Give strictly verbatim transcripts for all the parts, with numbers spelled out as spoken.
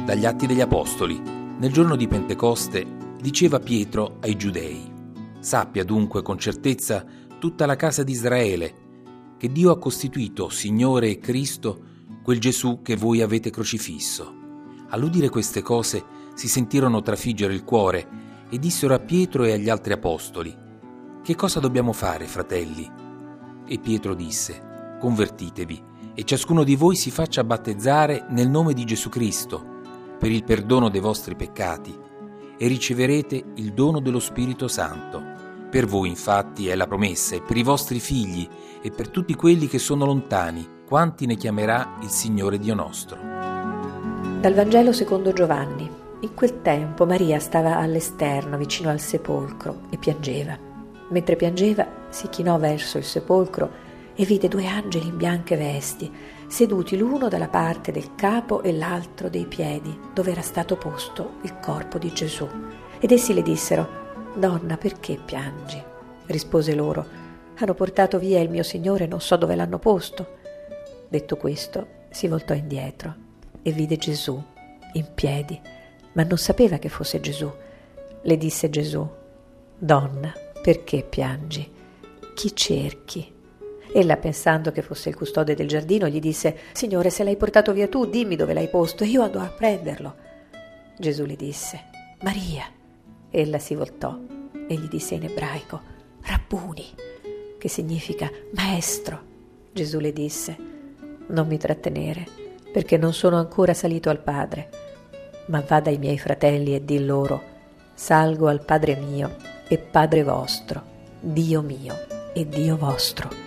Dagli Atti degli Apostoli. Nel giorno di Pentecoste diceva Pietro ai Giudei: sappia dunque con certezza tutta la casa di Israele che Dio ha costituito Signore e Cristo quel Gesù che voi avete crocifisso. All'udire queste cose si sentirono trafiggere il cuore e dissero a Pietro e agli altri apostoli: che cosa dobbiamo fare, fratelli? E Pietro disse: convertitevi e ciascuno di voi si faccia battezzare nel nome di Gesù Cristo per il perdono dei vostri peccati e riceverete il dono dello Spirito Santo. Per voi infatti è la promessa, e per i vostri figli e per tutti quelli che sono lontani, quanti ne chiamerà il Signore Dio nostro. Dal Vangelo secondo Giovanni. In quel tempo Maria stava all'esterno vicino al sepolcro e piangeva. Mentre piangeva si chinò verso il sepolcro e vide due angeli in bianche vesti, seduti l'uno dalla parte del capo e l'altro dei piedi, dove era stato posto il corpo di Gesù. Ed essi le dissero: Donna, perché piangi? Rispose loro: hanno portato via il mio Signore, non so dove l'hanno posto. Detto questo, si voltò indietro e vide Gesù in piedi, ma non sapeva che fosse Gesù. Le disse Gesù: Donna, perché piangi? Chi cerchi? Ella, pensando che fosse il custode del giardino, gli disse: Signore, se l'hai portato via tu, dimmi dove l'hai posto e io andrò a prenderlo. Gesù le disse: Maria. Ella si voltò e gli disse in ebraico: Rabbuni, che significa maestro. Gesù le disse: non mi trattenere, perché non sono ancora salito al Padre, ma va dai miei fratelli e di loro: salgo al Padre mio e Padre vostro, Dio mio e Dio vostro.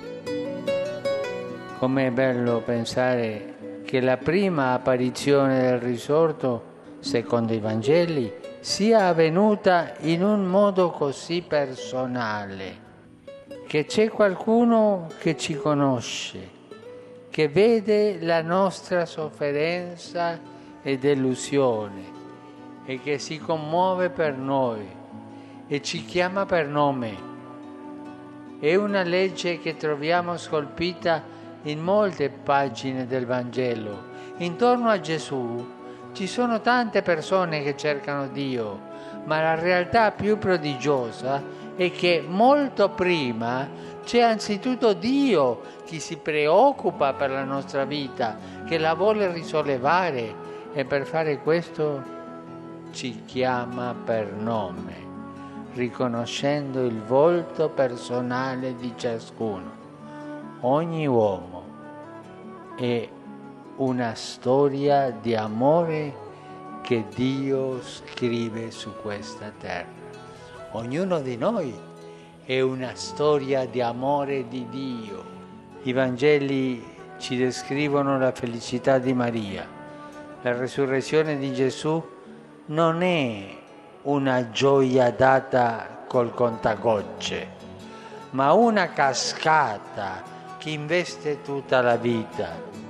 Com'è bello pensare che la prima apparizione del risorto, secondo i Vangeli, sia avvenuta in un modo così personale, che c'è qualcuno che ci conosce, che vede la nostra sofferenza e delusione e che si commuove per noi e ci chiama per nome. È una legge che troviamo scolpita in molte pagine del Vangelo. Intorno a Gesù ci sono tante persone che cercano Dio, ma la realtà più prodigiosa è che molto prima c'è anzitutto Dio che si preoccupa per la nostra vita, che la vuole risollevare, e per fare questo ci chiama per nome, riconoscendo il volto personale di ciascuno. Ogni uomo è una storia di amore che Dio scrive su questa terra. Ognuno di noi è una storia di amore di Dio. I Vangeli ci descrivono la felicità di Maria. La resurrezione di Gesù non è una gioia data col contagocce, ma una cascata che investe tutta la vita.